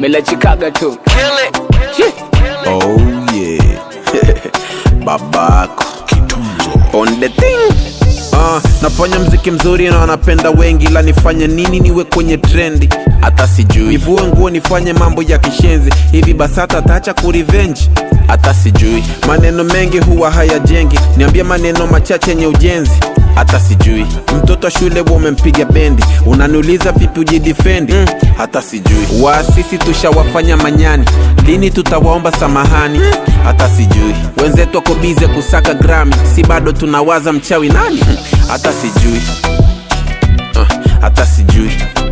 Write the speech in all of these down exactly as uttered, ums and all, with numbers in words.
Mela Chicago too. Kill it. Oh yeah. Babako on the thing. Uh, nafanya mziki mzuri na wanapenda wengi, la nifanye nini niwe kwenye trendi hata sijui. Nivue nguo nifanye mambo ya kishenzi, hivi basata tacha kurevenge hata sijui. Maneno mengi huwa hayajengi, niambie maneno machache yenye ujenzi hata sijui. Mtoto shule wamempiga bendi, unaniuliza vipi ujidefendi mm. hata sijui. Waasisi tushawafanya manyani, lini tutawaomba samahani hata sijui. Wenzetu wako bize kusaka Grammy, si bado tunawaza mchawi nani hata sijui. uh, hata sijui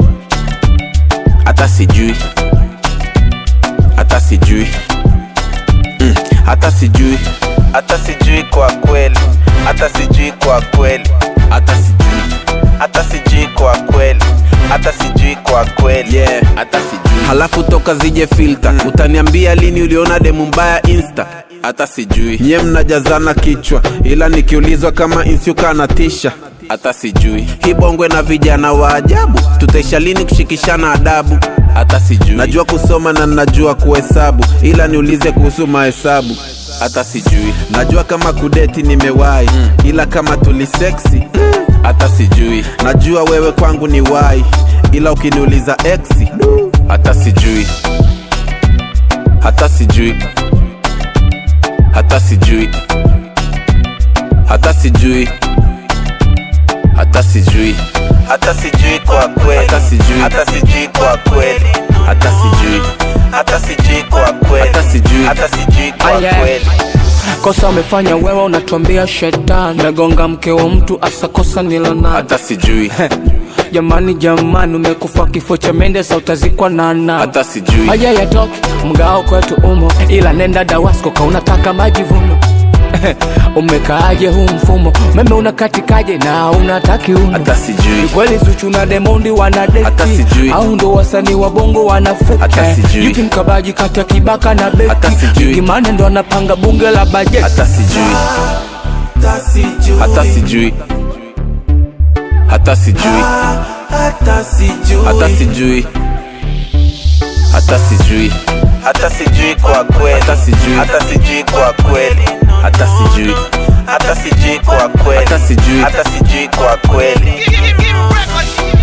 hata sijui hata sijui mm. hata sijui hata sijui kwa kweli, hata sijui kwa kweli, hata sijui hata sijui kwa kweli, hata sijui kwa kweli, yeah, hata sijui. Halafu toka zije filter, mm. utaniambia lini uliona demu mbaya Insta hata sijui. Nye mnajazana kichwa, ila nikiulizwa kama insiuka natisha hata sijui. Hii bongwe na vijana wa ajabu, tutaisha lini kushikishana adabu hata sijui. Najua kusoma na najua kuhesabu, ila niulize kuhusu mahesabu hata sijui. Najua kama kudeti nimewahi, mm. ila kama tulisexy hata sijui. Najua wewe kwangu ni wai, ila ukiniuliza exi hata sijui. Hata sijui hata sijui hata sijui hata sijui hata sijui kwa kweli, hata sijui hata sijui kwa kweli, hata sijui hata sijui kwa kweli, hata sijui hata sijui kwa kweli. Kosa umefanya wewe unatuambia shetani, nagonga mke wa mtu asa kosa nilana hata sijui. Jamani jamani umekufa kifo cha mende sa utazikwa nana hata sijui. Haya ya toki mgao kwetu umo, ila nenda Dawasko ka unataka majivuno. Umekaaje huu mfumo, meme unakatikaje na unataki uno hata sijui. Kweli Zuchu na Demondi wanadeti hata sijui. Au ndo wasanii wa bongo wanafeki hata sijui. Yuki mkabaji kati ya Kibaka na Beki hata sijui. Kimane ndo anapanga bunge la budget hata sijui. Hata sijui hata sijui Hata sijui hata sijui hata sijui hata sijui kwa kweli, hata sijui hata sijui kwa kweli, hata sijui hata sijui kwa kweli, hata sijui hata sijui kwa kweli.